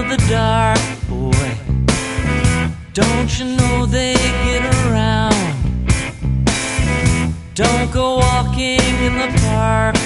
the dark, boy. Don't you know they get around? Don't go walking in the park,